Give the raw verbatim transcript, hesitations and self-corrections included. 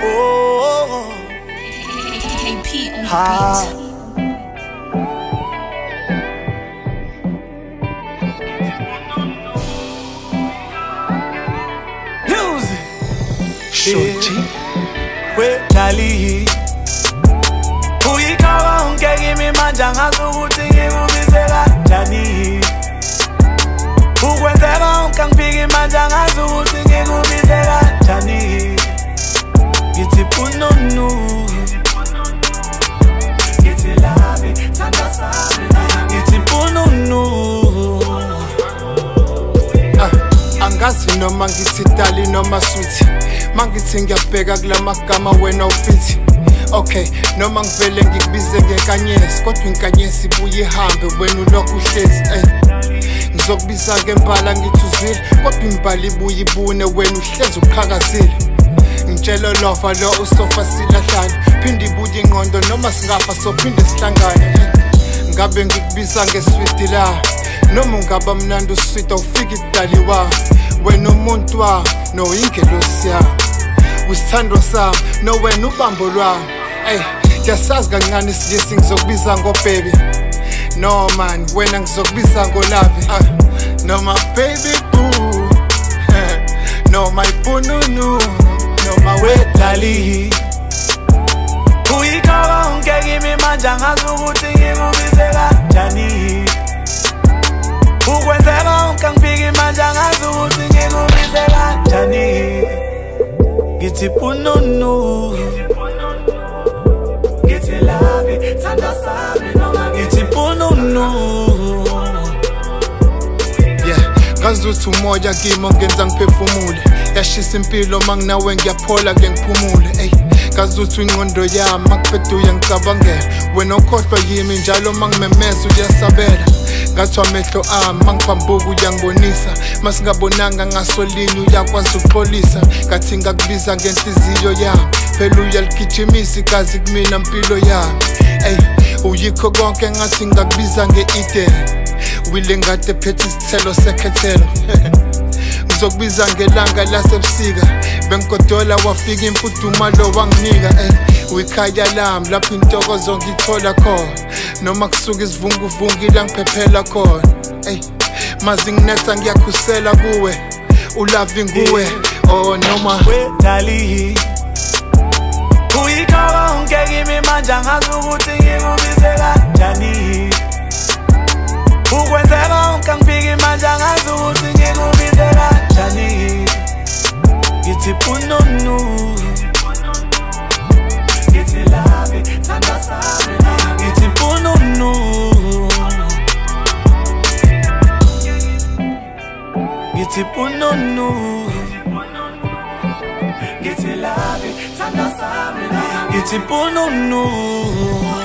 Oh, K P on the ha. beat. Music. Shorty. We Dali. Uyikhawa ungekimi manje angazi ukuthi ngikubize kanjani. Ukwenzeka ungangifiki manje angazi ukuthi ngikubize kanjani. Ngithi pununu, ngithi labi, thanda sami, ngithi pununu. Ah, angazi noma ngithi Dali noma Sweet. Mangithi ngiyabheka kula magama wena ufithi. Okay, noma ngivele ngikubize ngenkanyezi, kodwa inkanyezi ibuye ihambe wena ulokhu uhlezi. Ey, ngizokubiza ngempala ngithi uzwile, kodwa imbali ibuye ibune wena uhlezi uqhakazile. Ngitshela lova lo usofa silahlane, phinde ibuye ingqondo noma singafa sophinde sihlangane. Ngabe ngikubiza ngesweet la, noma ungaba mnandi usweet awufiki idali wa. Wena umuntu wa, no ingelosi yami, wisithando sami, no wena ubambo lwami. Ey, ngiyasazi kancane isilisi ngizokubiza ngo-baby. No man, wena ngizokubiza ngo-love. uh, No my baby boo, no my pununu, no my We Dali. Uyikhawa ungekimi manje angazi ukuthi ngikubize kanjani. Ukwenzeka ungangifiki manje angazi ukuthi ngikubize kanjani. Ngithi pununu, ngithi labi, thanda sami noma ngithi pununu. yeah, ngazuthi umoya kimi ongenza ngiphefumule. Yashisa impilo manginawe ngiyaphola ke ngiphumule. Ey, ngazuthi ingqondo yami makuphethe uyangicabangela. Wena ukhohlwa yimi njalo mangimemeza uyasabela. Ngathi amehlo ami mangiphambuka uyangibonisa, masingabonanga ngasolinye uyakwazi ukuxolisa. Ngathi ngakubiza ngenhliziyo yami, phela uyaligijimisa igazi kumina mpilo yami. Ey, uyikho konke ngathi ngakubiza nge-Eden, wile ngade phethe isithelo sekhethelo. Ngizokubiza ngelanga lasebusika, bengigodola wafika imfudumalo wanginika. Ey, uyikhaya lami lapho intokozo ngithola khona, noma kusuka isivunguvungu ila ngiphephela khona. Ey, mazi nginetha ngiyakhusela kuwe, ulavi nguwe. Oh noma We Dali. Uyikhawa ungekimi manje angazi ukuthi ngikubize kanjani. Ukwenzeka ungangifiki manje angazi ukuthi ngikubize kanjani. Ngithi pununu, ngithi labi, thanda sami, ngithi pununu. Ngithi pununu, ngithi labi, thanda sami, ngithi pununu.